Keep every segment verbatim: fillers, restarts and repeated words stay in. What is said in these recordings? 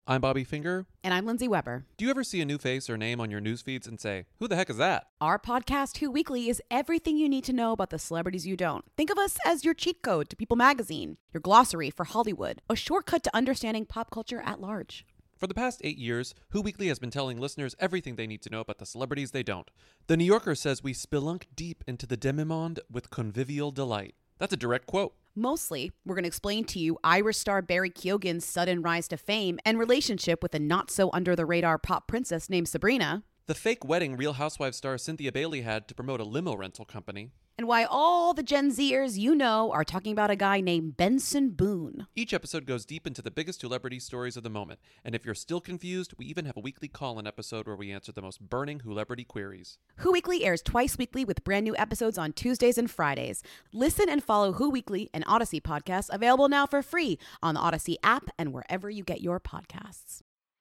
I'm Bobby Finger. And I'm Lindsay Weber. Do you ever see a new face or name on your news feeds and say, who the heck is that? Our podcast, Who Weekly, is everything you need to know about the celebrities you don't. Think of us as your cheat code to People magazine, your glossary for Hollywood, a shortcut to understanding pop culture at large. For the past eight years, Who Weekly has been telling listeners everything they need to know about the celebrities they don't. The New Yorker says we spelunk deep into the demi-monde with convivial delight. That's a direct quote. Mostly, we're going to explain to you Irish star Barry Keoghan's sudden rise to fame and relationship with a not-so-under-the-radar pop princess named Sabrina. The fake wedding Real Housewives star Cynthia Bailey had to promote a limo rental company. And why all the Gen Zers you know are talking about a guy named Benson Boone. Each episode goes deep into the biggest celebrity stories of the moment. And if you're still confused, we even have a weekly call-in episode where we answer the most burning celebrity queries. Who Weekly airs twice weekly with brand new episodes on Tuesdays and Fridays. Listen and follow Who Weekly, an Odyssey podcast, available now for free on the Odyssey app and wherever you get your podcasts.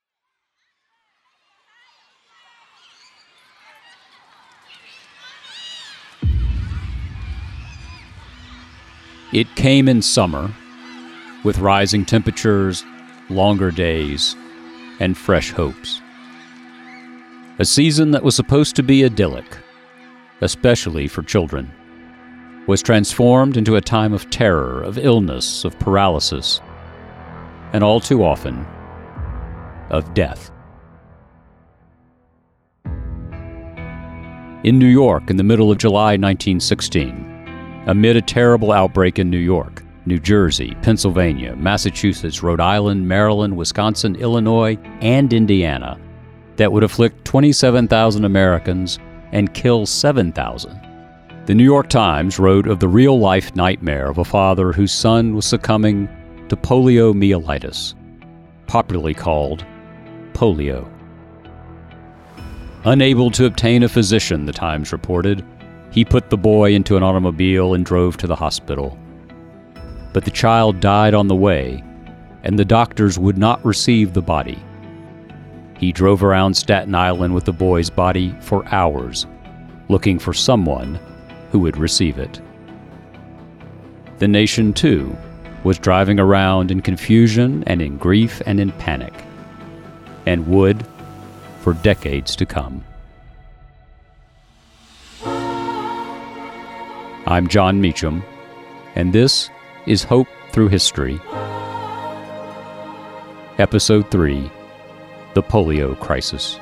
It came in summer, with rising temperatures, longer days, and fresh hopes. A season that was supposed to be idyllic, especially for children, was transformed into a time of terror, of illness, of paralysis, and all too often, of death. In New York, in the middle of July nineteen sixteen, amid a terrible outbreak in New York, New Jersey, Pennsylvania, Massachusetts, Rhode Island, Maryland, Wisconsin, Illinois, and Indiana, that would afflict twenty-seven thousand Americans and kill seven thousand. The New York Times wrote of the real-life nightmare of a father whose son was succumbing to poliomyelitis, popularly called polio. Unable to obtain a physician, the Times reported, he put the boy into an automobile and drove to the hospital. But the child died on the way, and the doctors would not receive the body. He drove around Staten Island with the boy's body for hours, looking for someone who would receive it. The nation, too, was driving around in confusion and in grief and in panic, and would for decades to come. I'm John Meacham, and this is Hope Through History. Episode three, The Polio Crisis.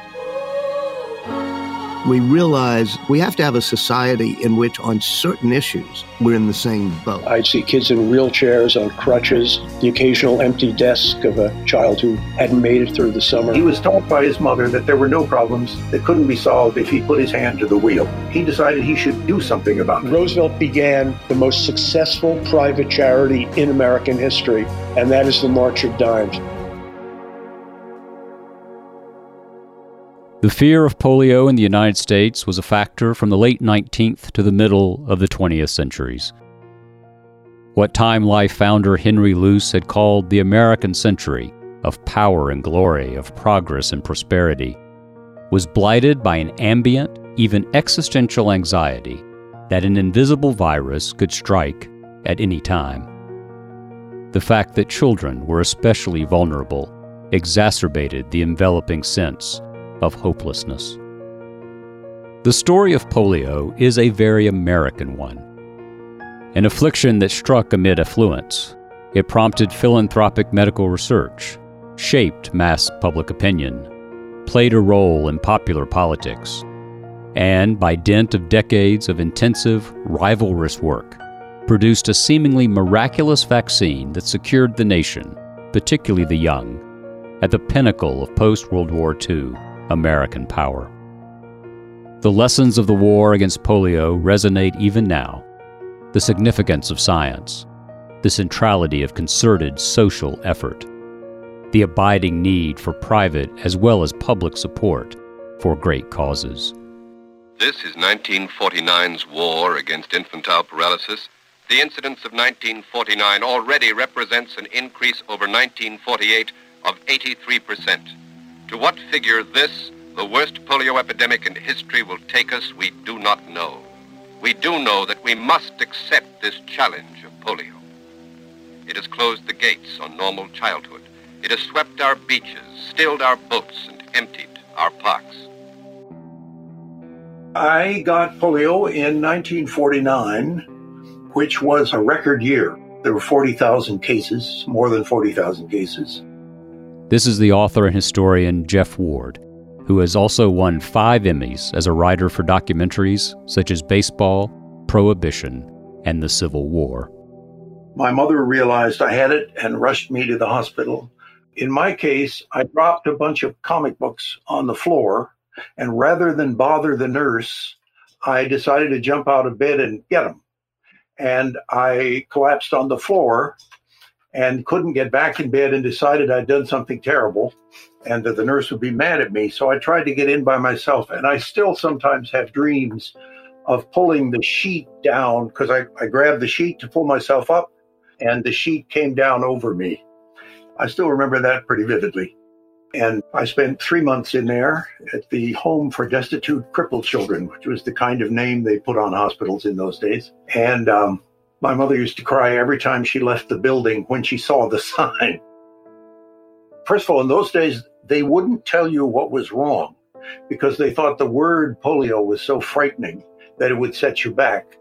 We realize we have to have a society in which on certain issues we're in the same boat. I'd see kids in wheelchairs, on crutches, the occasional empty desk of a child who hadn't made it through the summer. He was told by his mother that there were no problems that couldn't be solved if he put his hand to the wheel. He decided he should do something about it. Roosevelt began the most successful private charity in American history, and that is the March of Dimes. The fear of polio in the United States was a factor from the late nineteenth to the middle of the twentieth centuries. What Time Life founder Henry Luce had called the American century of power and glory, of progress and prosperity, was blighted by an ambient, even existential anxiety that an invisible virus could strike at any time. The fact that children were especially vulnerable exacerbated the enveloping sense of hopelessness. The story of polio is a very American one. An affliction that struck amid affluence, it prompted philanthropic medical research, shaped mass public opinion, played a role in popular politics, and, by dint of decades of intensive, rivalrous work, produced a seemingly miraculous vaccine that secured the nation, particularly the young, at the pinnacle of post-World War Two American power. The lessons of the war against polio resonate even now. The significance of science, the centrality of concerted social effort, the abiding need for private as well as public support for great causes. This is nineteen forty-nine's war against infantile paralysis. The incidence of nineteen forty-nine already represents an increase over nineteen forty-eight of eighty-three percent. To what figure this, the worst polio epidemic in history, will take us, we do not know. We do know that we must accept this challenge of polio. It has closed the gates on normal childhood, It has swept our beaches, stilled our boats, and emptied our parks. I got polio in nineteen forty-nine, which was a record year. There were forty thousand cases, more than forty thousand cases. This is the author and historian Jeff Ward, who has also won five Emmys as a writer for documentaries such as Baseball, Prohibition, and the Civil War. My mother realized I had it and rushed me to the hospital. In my case, I dropped a bunch of comic books on the floor, and rather than bother the nurse, I decided to jump out of bed and get them. And I collapsed on the floor and couldn't get back in bed and decided I'd done something terrible and that the nurse would be mad at me. So I tried to get in by myself. And I still sometimes have dreams of pulling the sheet down because I, I grabbed the sheet to pull myself up and the sheet came down over me. I still remember that pretty vividly. And I spent three months in there at the Home for Destitute Crippled Children, which was the kind of name they put on hospitals in those days. And um, my mother used to cry every time she left the building when she saw the sign. First of all, in those days, they wouldn't tell you what was wrong because they thought the word polio was so frightening that it would set you back.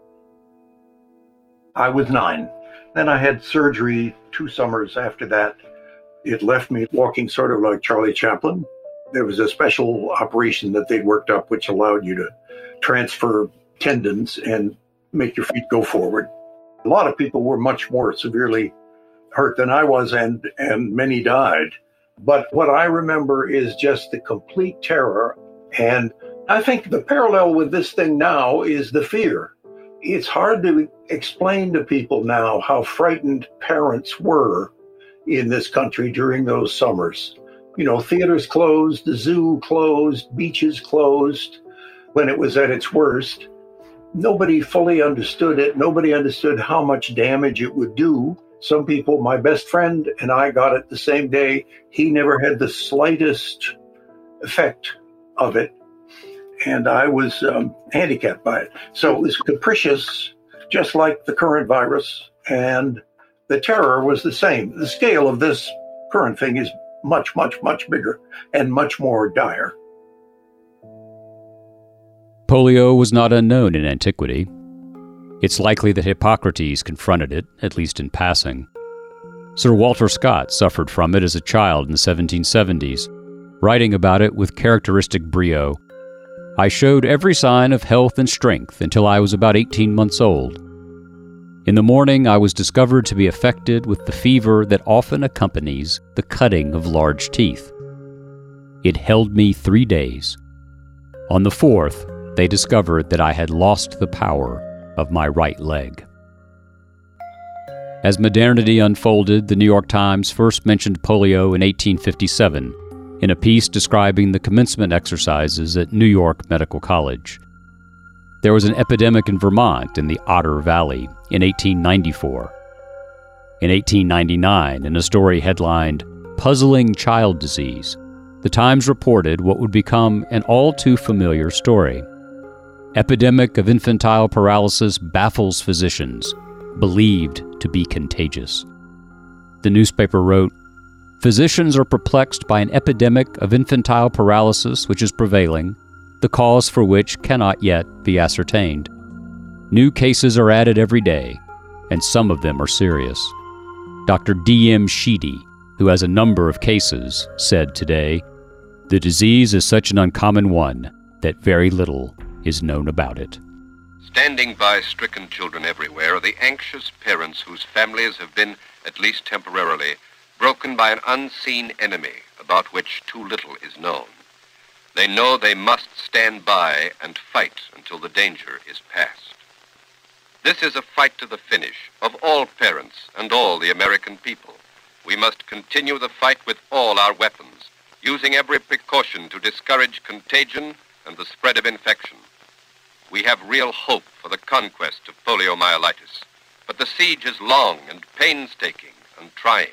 I was nine. Then I had surgery two summers after that. It left me walking sort of like Charlie Chaplin. There was a special operation that they'd worked up which allowed you to transfer tendons and make your feet go forward. A lot of people were much more severely hurt than I was, and, and many died. But what I remember is just the complete terror. And I think the parallel with this thing now is the fear. It's hard to explain to people now how frightened parents were in this country during those summers. You know, theaters closed, the zoo closed, beaches closed when it was at its worst. Nobody fully understood it. Nobody understood how much damage it would do. Some people, my best friend and I got it the same day. He never had the slightest effect of it. And I was um, handicapped by it. So it was capricious, just like the current virus. And the terror was the same. The scale of this current thing is much, much, much bigger and much more dire. Polio was not unknown in antiquity. It's likely that Hippocrates confronted it, at least in passing. Sir Walter Scott suffered from it as a child in the seventeen seventies, writing about it with characteristic brio. I showed every sign of health and strength until I was about eighteen months old. In the morning, I was discovered to be affected with the fever that often accompanies the cutting of large teeth. It held me three days. On the fourth, they discovered that I had lost the power of my right leg. As modernity unfolded, the New York Times first mentioned polio in eighteen fifty-seven in a piece describing the commencement exercises at New York Medical College. There was an epidemic in Vermont in the Otter Valley in eighteen ninety-four. In eighteen ninety-nine, in a story headlined, Puzzling Child Disease, the Times reported what would become an all-too-familiar story. Epidemic of infantile paralysis baffles physicians, believed to be contagious. The newspaper wrote, Physicians are perplexed by an epidemic of infantile paralysis which is prevailing, the cause for which cannot yet be ascertained. New cases are added every day, and some of them are serious. Doctor D M Sheedy, who has a number of cases, said today, the disease is such an uncommon one that very little is known about it. Standing by stricken children everywhere are the anxious parents whose families have been, at least temporarily, broken by an unseen enemy about which too little is known. They know they must stand by and fight until the danger is past. This is a fight to the finish of all parents and all the American people. We must continue the fight with all our weapons, using every precaution to discourage contagion and the spread of infection. We have real hope for the conquest of poliomyelitis, but the siege is long and painstaking and trying.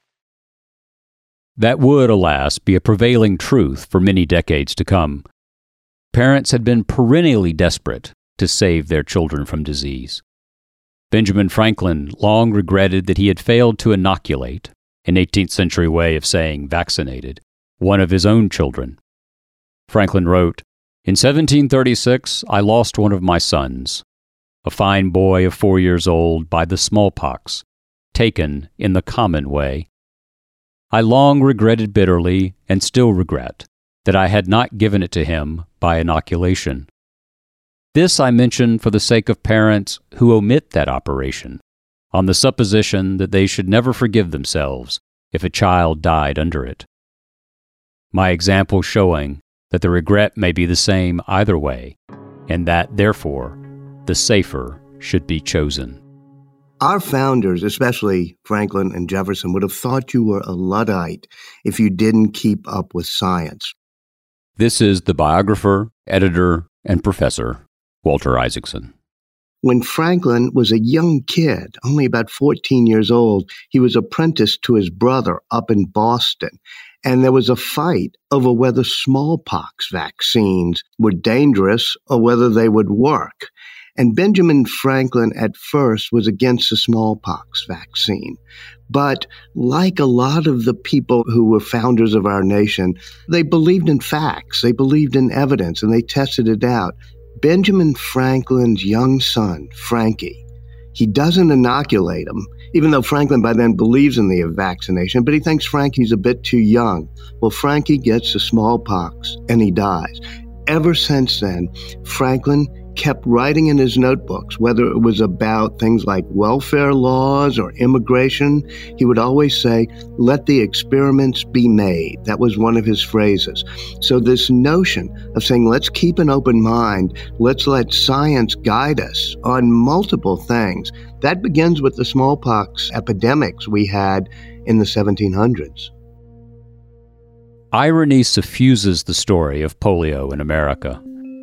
That would, alas, be a prevailing truth for many decades to come. Parents had been perennially desperate to save their children from disease. Benjamin Franklin long regretted that he had failed to inoculate, an eighteenth century way of saying vaccinated, one of his own children. Franklin wrote, "In seventeen thirty-six, I lost one of my sons, a fine boy of four years old, by the smallpox, taken in the common way. I long regretted bitterly, and still regret, that I had not given it to him by inoculation. This I mention for the sake of parents who omit that operation, on the supposition that they should never forgive themselves if a child died under it. My example showing that the regret may be the same either way, and that, therefore, the safer should be chosen." Our founders, especially Franklin and Jefferson, would have thought you were a Luddite if you didn't keep up with science. This is the biographer, editor, and professor, Walter Isaacson. When Franklin was a young kid, only about fourteen years old, he was apprenticed to his brother up in Boston. And there was a fight over whether smallpox vaccines were dangerous or whether they would work. And Benjamin Franklin at first was against the smallpox vaccine. But like a lot of the people who were founders of our nation, they believed in facts, they believed in evidence, and they tested it out. Benjamin Franklin's young son, Frankie, he doesn't inoculate him, even though Franklin by then believes in the vaccination, but he thinks Frankie's a bit too young. Well, Frankie gets the smallpox and he dies. Ever since then, Franklin kept writing in his notebooks, whether it was about things like welfare laws or immigration. He would always say, "Let the experiments be made." That was one of his phrases. So this notion of saying, let's keep an open mind, let's let science guide us on multiple things, that begins with the smallpox epidemics we had in the seventeen hundreds. Irony suffuses the story of polio in America.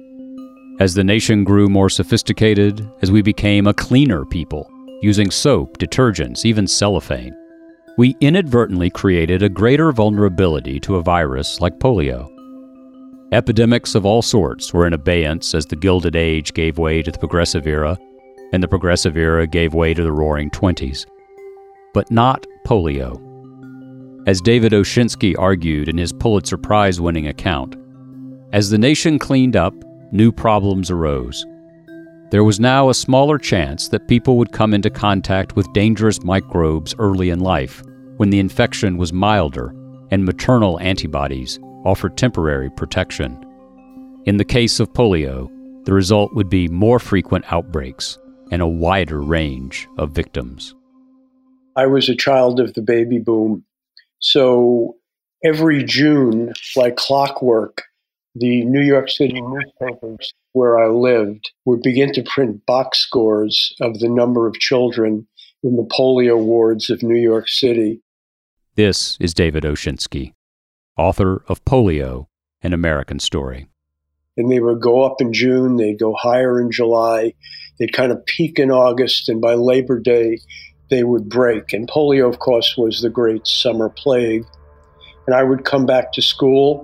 As the nation grew more sophisticated, as we became a cleaner people, using soap, detergents, even cellophane, we inadvertently created a greater vulnerability to a virus like polio. Epidemics of all sorts were in abeyance as the Gilded Age gave way to the Progressive Era, and the Progressive Era gave way to the Roaring Twenties. But not polio. As David Oshinsky argued in his Pulitzer Prize-winning account, as the nation cleaned up, new problems arose. There was now a smaller chance that people would come into contact with dangerous microbes early in life, when the infection was milder and maternal antibodies offered temporary protection. In the case of polio, the result would be more frequent outbreaks and a wider range of victims. I was a child of the baby boom, so every June, like clockwork, the New York City newspapers where I lived would begin to print box scores of the number of children in the polio wards of New York City. This is David Oshinsky, author of Polio, An American Story. And they would go up in June, they'd go higher in July, they'd kind of peak in August, and by Labor Day, they would break. And polio, of course, was the great summer plague. And I would come back to school,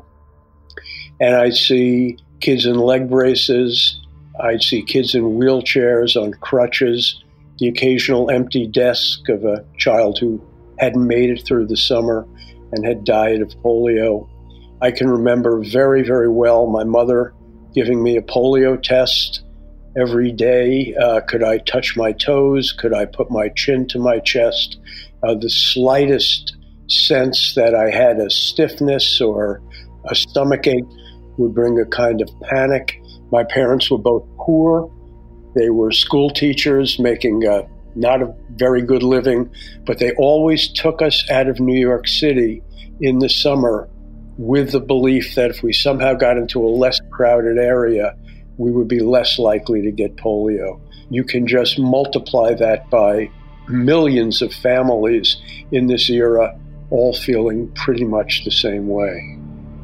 and I'd see kids in leg braces, I'd see kids in wheelchairs, on crutches, the occasional empty desk of a child who hadn't made it through the summer and had died of polio. I can remember very, very well my mother giving me a polio test every day. Uh, could I touch my toes? Could I put my chin to my chest? Uh, the slightest sense that I had a stiffness or a stomachache would bring a kind of panic. My parents were both poor. They were school teachers making a, not a very good living, but they always took us out of New York City in the summer with the belief that if we somehow got into a less crowded area, we would be less likely to get polio. You can just multiply that by millions of families in this era, all feeling pretty much the same way.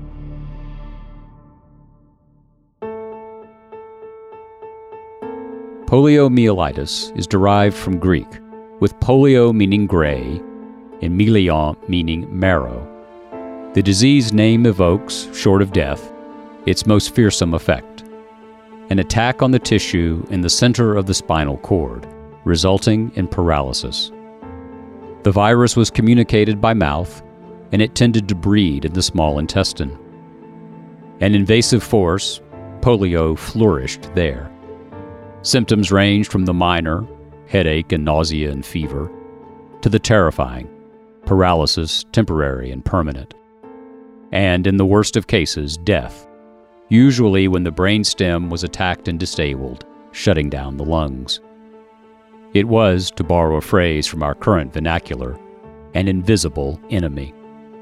Poliomyelitis is derived from Greek, with polio meaning gray and myelion meaning marrow. The disease name evokes, short of death, its most fearsome effect: an attack on the tissue in the center of the spinal cord, resulting in paralysis. The virus was communicated by mouth, and it tended to breed in the small intestine. An invasive force, polio flourished there. Symptoms ranged from the minor, headache and nausea and fever, to the terrifying, paralysis, temporary and permanent. And in the worst of cases, death, usually when the brainstem was attacked and disabled, shutting down the lungs. It was, to borrow a phrase from our current vernacular, an invisible enemy.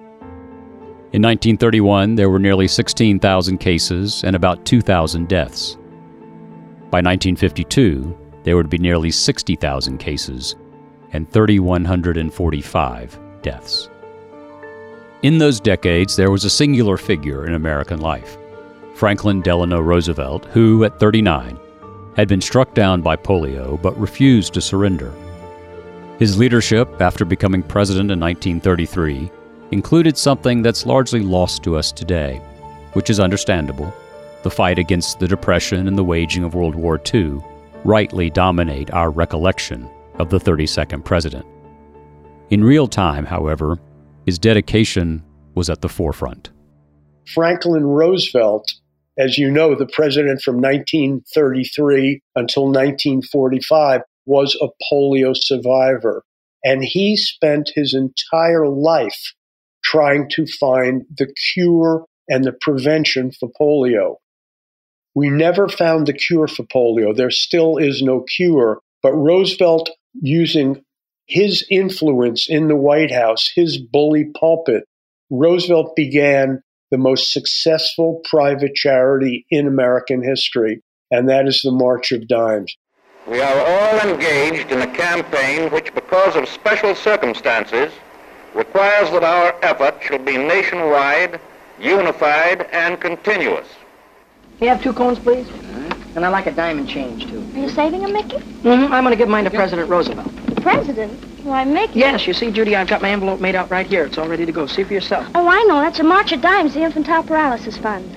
In nineteen thirty-one, there were nearly sixteen thousand cases and about two thousand deaths. By nineteen fifty-two, there would be nearly sixty thousand cases and three thousand one hundred forty-five deaths. In those decades, there was a singular figure in American life, Franklin Delano Roosevelt, who, at thirty-nine, had been struck down by polio but refused to surrender. His leadership, after becoming president in nineteen thirty-three, included something that's largely lost to us today, which is understandable. The fight against the Depression and the waging of World War Two rightly dominate our recollection of the thirty-second president. In real time, however, his dedication was at the forefront. Franklin Roosevelt, as you know, the president from nineteen thirty-three until nineteen forty-five, was a polio survivor. And he spent his entire life trying to find the cure and the prevention for polio. We never found the cure for polio. There still is no cure. But Roosevelt, using his influence in the White House, his bully pulpit, Roosevelt began the most successful private charity in American history, and that is the March of Dimes. We are all engaged in a campaign which, because of special circumstances, requires that our effort shall be nationwide, unified, and continuous. You have two cones, please? Mm-hmm. And I like a diamond change, too. Are you saving them, Mickey? Mm-hmm. I'm going to give mine to President Roosevelt. The president? Why, Mickey? Yes, you see, Judy, I've got my envelope made out right here. It's all ready to go. See for yourself. Oh, I know. That's a March of Dimes, the Infantile Paralysis Fund.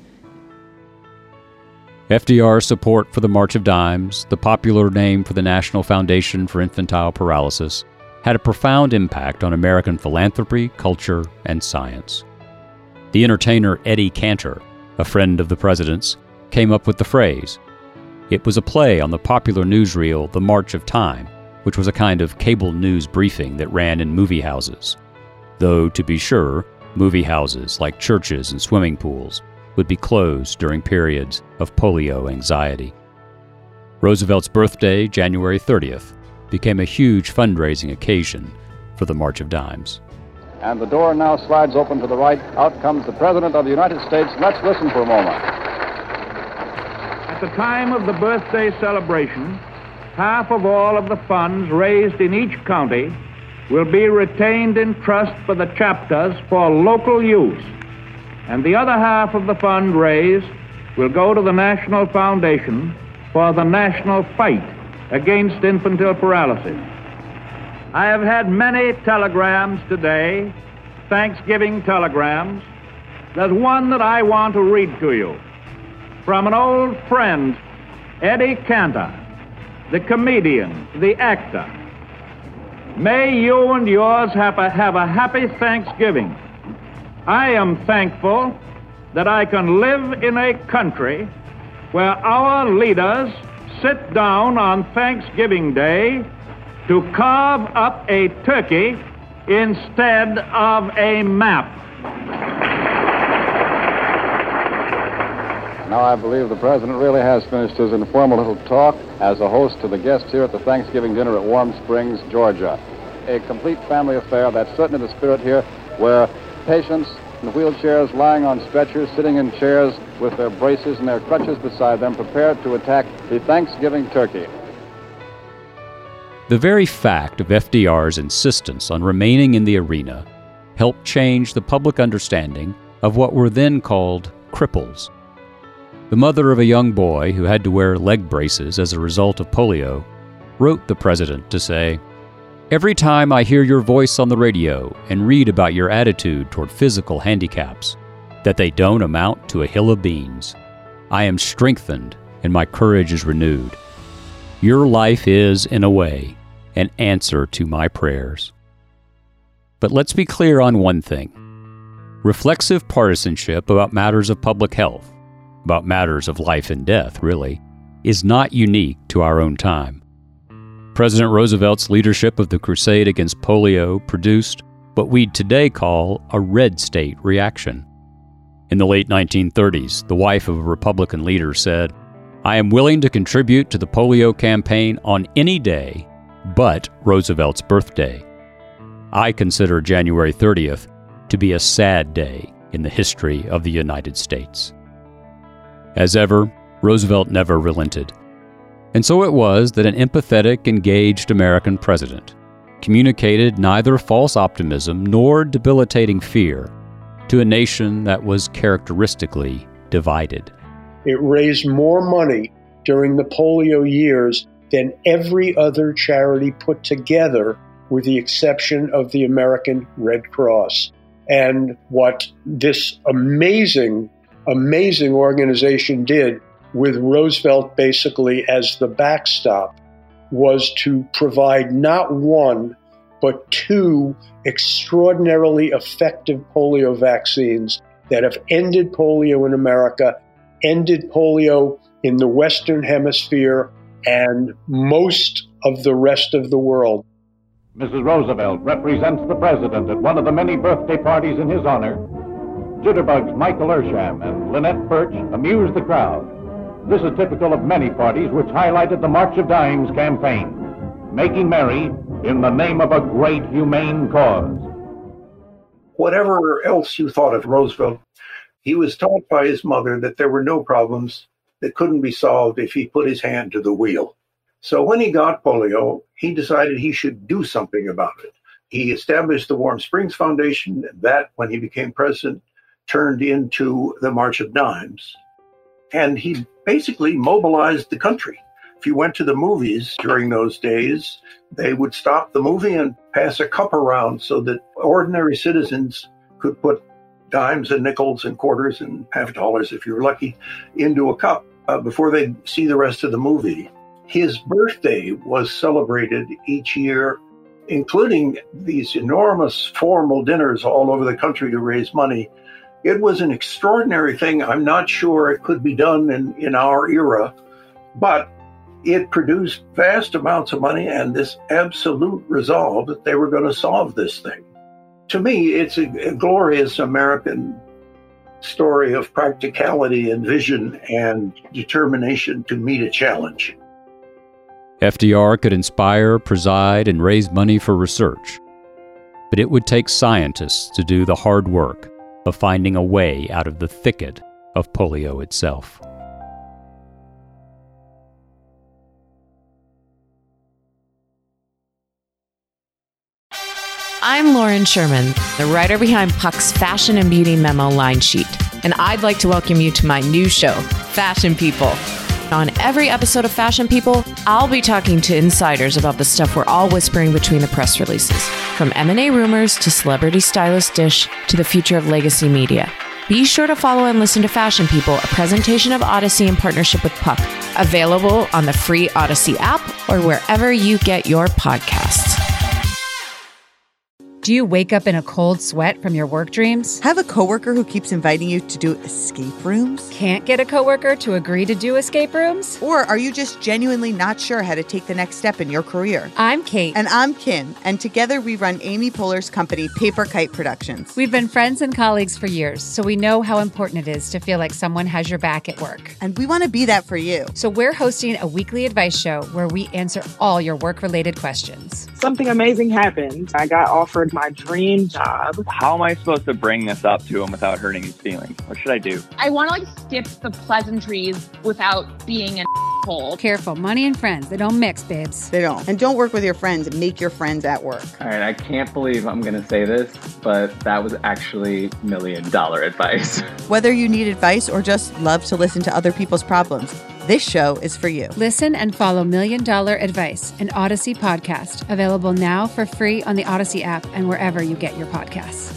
F D R's support for the March of Dimes, the popular name for the National Foundation for Infantile Paralysis, had a profound impact on American philanthropy, culture, and science. The entertainer Eddie Cantor, a friend of the president's, came up with the phrase. It was a play on the popular newsreel The March of Time, which was a kind of cable news briefing that ran in movie houses. Though, to be sure, movie houses, like churches and swimming pools, would be closed during periods of polio anxiety. Roosevelt's birthday, January thirtieth, became a huge fundraising occasion for the March of Dimes. And the door now slides open to the right. Out comes the President of the United States. Let's listen for a moment. At the time of the birthday celebration, half of all of the funds raised in each county will be retained in trust for the chapters for local use, and the other half of the fund raised will go to the National Foundation for the national fight against infantile paralysis. I have had many telegrams today, Thanksgiving telegrams. There's one that I want to read to you from an old friend, Eddie Cantor, the comedian, the actor. May you and yours have a, have a happy Thanksgiving. I am thankful that I can live in a country where our leaders sit down on Thanksgiving Day to carve up a turkey instead of a map. Now I believe the President really has finished his informal little talk as a host to the guests here at the Thanksgiving dinner at Warm Springs, Georgia. A complete family affair, that's certainly the spirit here, where patients in wheelchairs, lying on stretchers, sitting in chairs with their braces and their crutches beside them, prepared to attack the Thanksgiving turkey. The very fact of F D R's insistence on remaining in the arena helped change the public understanding of what were then called cripples. The mother of a young boy who had to wear leg braces as a result of polio wrote the president to say, "Every time I hear your voice on the radio and read about your attitude toward physical handicaps, that they don't amount to a hill of beans, I am strengthened and my courage is renewed. Your life is, in a way, an answer to my prayers." But let's be clear on one thing. Reflexive partisanship about matters of public health, about matters of life and death, really, is not unique to our own time. President Roosevelt's leadership of the crusade against polio produced what we'd today call a red state reaction. In the late nineteen thirties, the wife of a Republican leader said, "I am willing to contribute to the polio campaign on any day but Roosevelt's birthday." I consider January thirtieth to be a sad day in the history of the United States. As ever, Roosevelt never relented. And so it was that an empathetic, engaged American president communicated neither false optimism nor debilitating fear to a nation that was characteristically divided. It raised more money during the polio years than every other charity put together, with the exception of the American Red Cross. And what this amazing, amazing organization did, with Roosevelt basically as the backstop, was to provide not one, but two extraordinarily effective polio vaccines that have ended polio in America, ended polio in the Western Hemisphere, and most of the rest of the world. Missus Roosevelt represents the president at one of the many birthday parties in his honor. Jitterbugs Michael Ersham and Lynette Birch amused the crowd. This is typical of many parties which highlighted the March of Dimes campaign, making merry in the name of a great humane cause. Whatever else you thought of Roosevelt, he was taught by his mother that there were no problems that couldn't be solved if he put his hand to the wheel. So when he got polio, he decided he should do something about it. He established the Warm Springs Foundation, and that, when he became president, turned into the March of Dimes. And he basically mobilized the country. If you went to the movies during those days, they would stop the movie and pass a cup around so that ordinary citizens could put dimes and nickels and quarters and half dollars, if you were lucky, into a cup uh, before they'd see the rest of the movie. His birthday was celebrated each year, including these enormous formal dinners all over the country to raise money. It was an extraordinary thing. I'm not sure it could be done in, in our era, but it produced vast amounts of money and this absolute resolve that they were going to solve this thing. To me, it's a, a glorious American story of practicality and vision and determination to meet a challenge. F D R could inspire, preside, and raise money for research, but it would take scientists to do the hard work of finding a way out of the thicket of polio itself. I'm Lauren Sherman, the writer behind Puck's Fashion and Beauty Memo line sheet, and I'd like to welcome you to my new show, Fashion People. On every episode of Fashion People, I'll be talking to insiders about the stuff we're all whispering between the press releases, from M and A rumors to celebrity stylist dish to the future of legacy media. Be sure to follow and listen to Fashion People, a presentation of Odyssey in partnership with Puck, available on the free Odyssey app or wherever you get your podcasts. Do you wake up in a cold sweat from your work dreams? Have a coworker who keeps inviting you to do escape rooms? Can't get a coworker to agree to do escape rooms? Or are you just genuinely not sure how to take the next step in your career? I'm Kate. And I'm Kim. And together we run Amy Poehler's company, Paper Kite Productions. We've been friends and colleagues for years, so we know how important it is to feel like someone has your back at work. And we want to be that for you. So we're hosting a weekly advice show where we answer all your work-related questions. Something amazing happened. I got offered my dream job. How am I supposed to bring this up to him without hurting his feelings? What should I do? I want to like skip the pleasantries without being an asshole. Careful, money and friends, they don't mix, babes. They don't. And don't work with your friends, make your friends at work. All right, I can't believe I'm going to say this, but that was actually million dollar advice. Whether you need advice or just love to listen to other people's problems, this show is for you. Listen and follow Million Dollar Advice, an Odyssey podcast, available now for free on the Odyssey app and wherever you get your podcasts.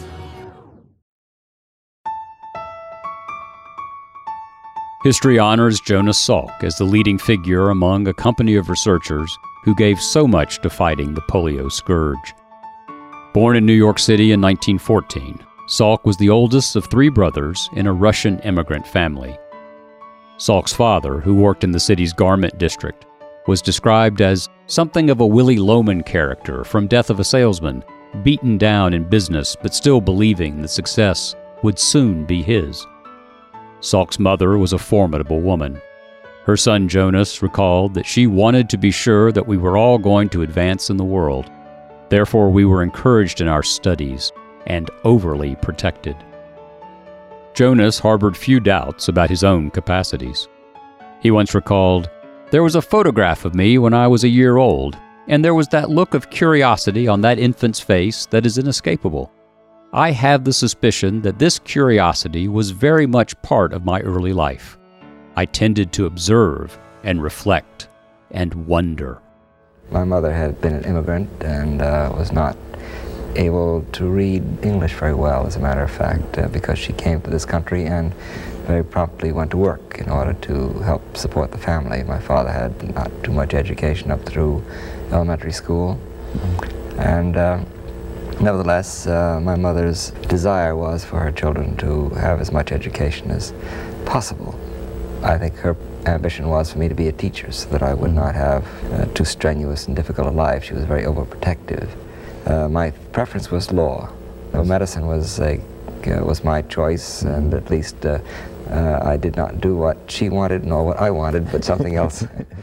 History honors Jonas Salk as the leading figure among a company of researchers who gave so much to fighting the polio scourge. Born in New York City in nineteen fourteen, Salk was the oldest of three brothers in a Russian immigrant family. Salk's father, who worked in the city's garment district, was described as something of a Willy Loman character from Death of a Salesman, beaten down in business but still believing that success would soon be his. Salk's mother was a formidable woman. Her son Jonas recalled that she wanted to be sure that we were all going to advance in the world. Therefore, we were encouraged in our studies and overly protected. Jonas harbored few doubts about his own capacities. He once recalled, "There was a photograph of me when I was a year old, and there was that look of curiosity on that infant's face that is inescapable. I have the suspicion that this curiosity was very much part of my early life. I tended to observe and reflect and wonder." My mother had been an immigrant and uh, was not able to read English very well, as a matter of fact, uh, because she came to this country and very promptly went to work in order to help support the family. My father had not too much education up through elementary school, and uh, nevertheless, uh, my mother's desire was for her children to have as much education as possible. I think her ambition was for me to be a teacher so that I would not have uh, too strenuous and difficult a life. She was very overprotective. Uh, my preference was law. So medicine was a, uh, was my choice, and at least uh, uh, I did not do what she wanted nor what I wanted, but something else.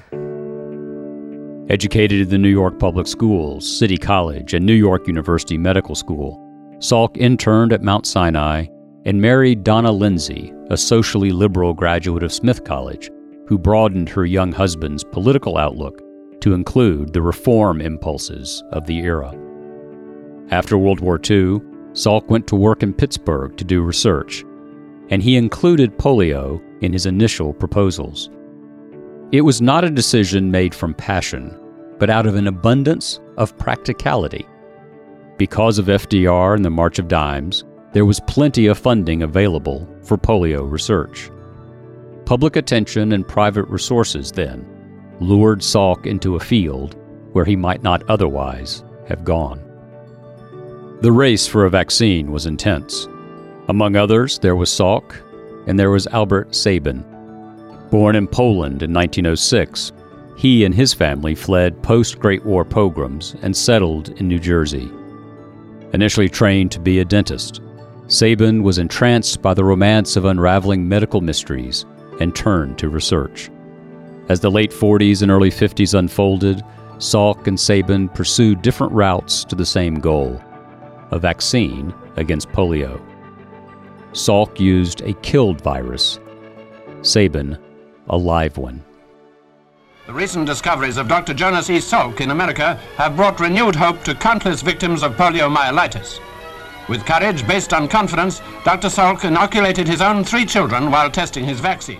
Educated in the New York Public Schools, City College, and New York University Medical School, Salk interned at Mount Sinai and married Donna Lindsay, a socially liberal graduate of Smith College, who broadened her young husband's political outlook to include the reform impulses of the era. After World War Two, Salk went to work in Pittsburgh to do research, and he included polio in his initial proposals. It was not a decision made from passion, but out of an abundance of practicality. Because of F D R and the March of Dimes, there was plenty of funding available for polio research. Public attention and private resources, then, lured Salk into a field where he might not otherwise have gone. The race for a vaccine was intense. Among others, there was Salk, and there was Albert Sabin. Born in Poland in nineteen oh six, he and his family fled post-Great War pogroms and settled in New Jersey. Initially trained to be a dentist, Sabin was entranced by the romance of unraveling medical mysteries and turned to research. As the late forties and early fifties unfolded, Salk and Sabin pursued different routes to the same goal: a vaccine against polio. Salk used a killed virus, Sabin a live one. The recent discoveries of Doctor Jonas E. Salk in America have brought renewed hope to countless victims of poliomyelitis. With courage based on confidence, Doctor Salk inoculated his own three children while testing his vaccine.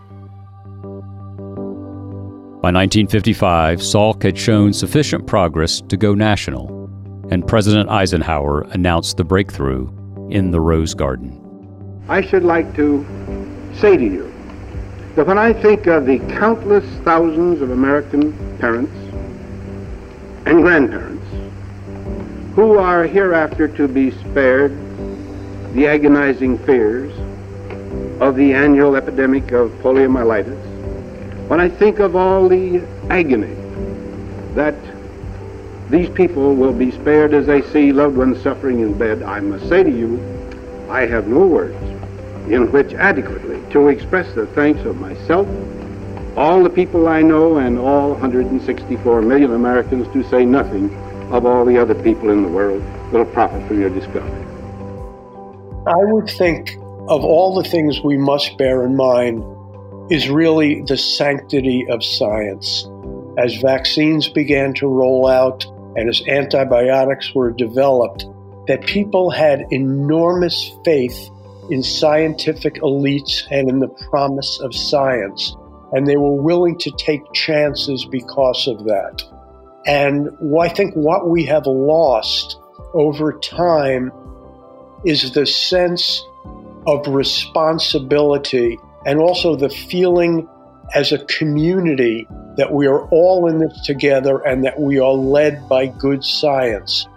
By nineteen fifty-five, Salk had shown sufficient progress to go national, and President Eisenhower announced the breakthrough in the Rose Garden. I should like to say to you that when I think of the countless thousands of American parents and grandparents who are hereafter to be spared the agonizing fears of the annual epidemic of poliomyelitis, when I think of all the agony that these people will be spared as they see loved ones suffering in bed, I must say to you, I have no words in which adequately to express the thanks of myself, all the people I know, and all one hundred sixty-four million Americans, to say nothing of all the other people in the world that will profit from your discovery. I would think of all the things we must bear in mind is really the sanctity of science. As vaccines began to roll out and as antibiotics were developed, that people had enormous faith in scientific elites and in the promise of science, and they were willing to take chances because of that. And I think what we have lost over time is the sense of responsibility and also the feeling as a community that we are all in this together and that we are led by good science.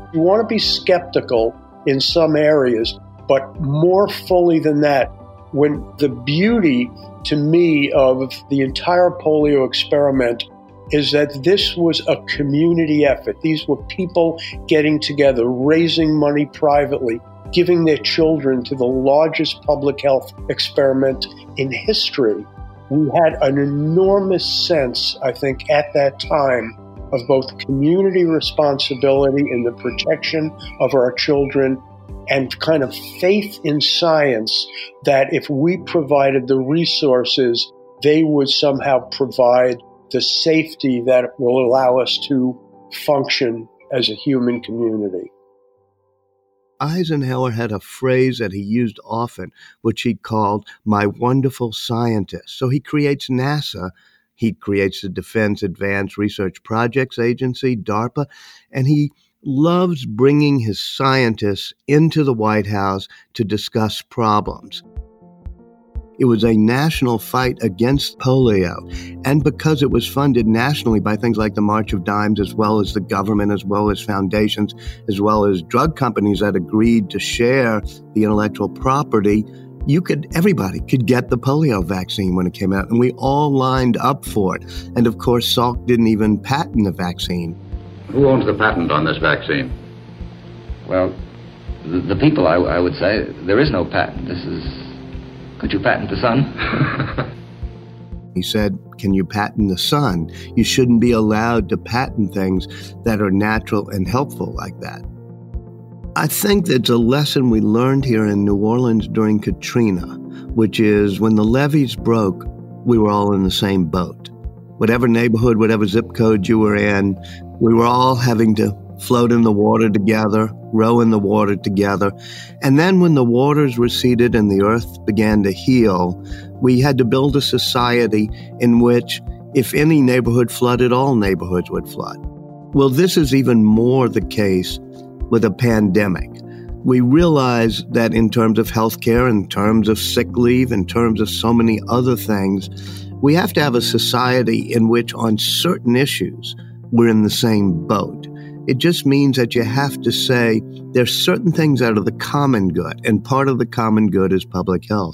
You want to be skeptical in some areas, but more fully than that, when the beauty to me of the entire polio experiment is that this was a community effort. These were people getting together, raising money privately, giving their children to the largest public health experiment in history. We had an enormous sense, I think, at that time of both community responsibility in the protection of our children and kind of faith in science that if we provided the resources, they would somehow provide the safety that will allow us to function as a human community. Eisenhower had a phrase that he used often, which he called my wonderful scientist. So he creates NASA, he creates the Defense Advanced Research Projects Agency, DARPA, and he loves bringing his scientists into the White House to discuss problems. It was a national fight against polio, and because it was funded nationally by things like the March of Dimes, as well as the government, as well as foundations, as well as drug companies that agreed to share the intellectual property, you could, everybody could get the polio vaccine when it came out, and we all lined up for it. And of course, Salk didn't even patent the vaccine. Who owns the patent on this vaccine? Well, the, the people, I, I would say. There is no patent. This is... Could you patent the sun? He said, can you patent the sun? You shouldn't be allowed to patent things that are natural and helpful like that. I think that's a lesson we learned here in New Orleans during Katrina, which is when the levees broke, we were all in the same boat. Whatever neighborhood, whatever zip code you were in, we were all having to float in the water together, row in the water together. And then when the waters receded and the earth began to heal, we had to build a society in which if any neighborhood flooded, all neighborhoods would flood. Well, this is even more the case with a pandemic. We realize that in terms of healthcare, in terms of sick leave, in terms of so many other things, we have to have a society in which on certain issues, we're in the same boat. It just means that you have to say there's certain things that are the common good, and part of the common good is public health.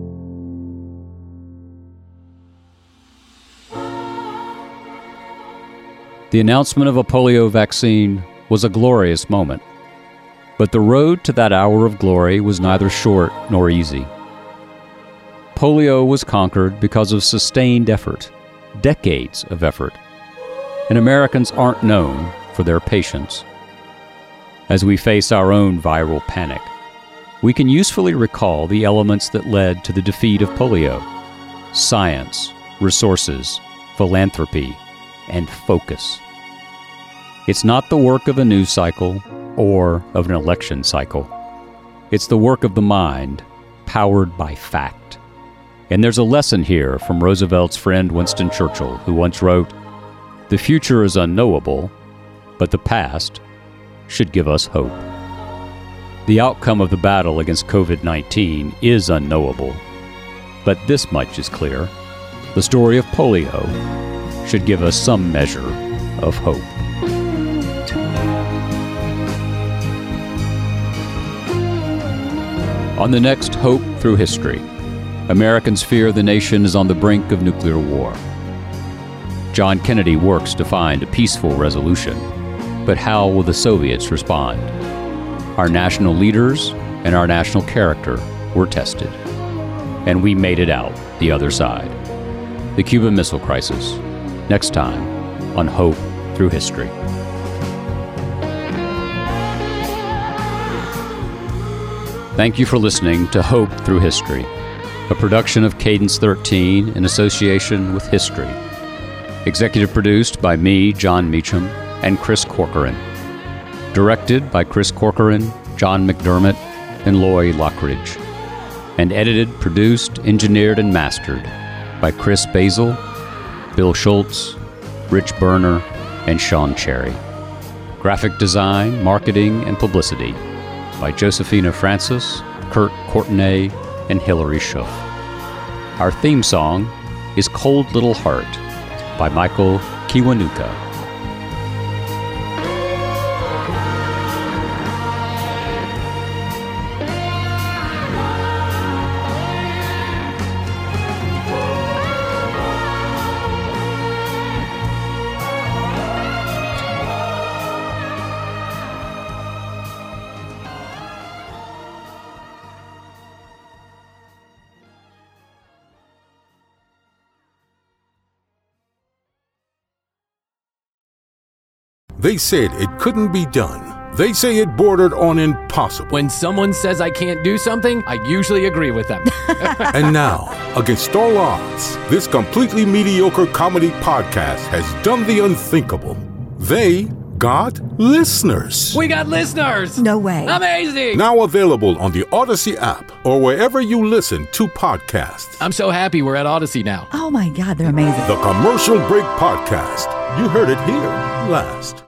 The announcement of a polio vaccine was a glorious moment, but the road to that hour of glory was neither short nor easy. Polio was conquered because of sustained effort, decades of effort, and Americans aren't known for their patience. As we face our own viral panic, we can usefully recall the elements that led to the defeat of polio: science, resources, philanthropy, and focus. It's not the work of a news cycle or of an election cycle. It's the work of the mind, powered by fact. And there's a lesson here from Roosevelt's friend Winston Churchill, who once wrote, "The future is unknowable, but the past should give us hope." The outcome of the battle against covid nineteen is unknowable, but this much is clear: the story of polio should give us some measure of hope. On the next Hope Through History, Americans fear the nation is on the brink of nuclear war. John Kennedy works to find a peaceful resolution, but how will the Soviets respond? Our national leaders and our national character were tested, and we made it out the other side. The Cuban Missile Crisis, next time on Hope Through History. Thank you for listening to Hope Through History, a production of Cadence thirteen in association with History. Executive produced by me, John Meacham, and Chris Corcoran. Directed by Chris Corcoran, John McDermott, and Loy Lockridge. And edited, produced, engineered, and mastered by Chris Basil, Bill Schultz, Rich Berner, and Sean Cherry. Graphic design, marketing, and publicity by Josephina Francis, Kurt Courtenay, and Hilary Schuff. Our theme song is Cold Little Heart by Michael Kiwanuka. They said it couldn't be done. They say it bordered on impossible. When someone says I can't do something, I usually agree with them. And now, against all odds, this completely mediocre comedy podcast has done the unthinkable. They got listeners. We got listeners. No way. Amazing. Now available on the Odyssey app or wherever you listen to podcasts. I'm so happy we're at Odyssey now. Oh my God, they're amazing. The Commercial Break Podcast. You heard it here last.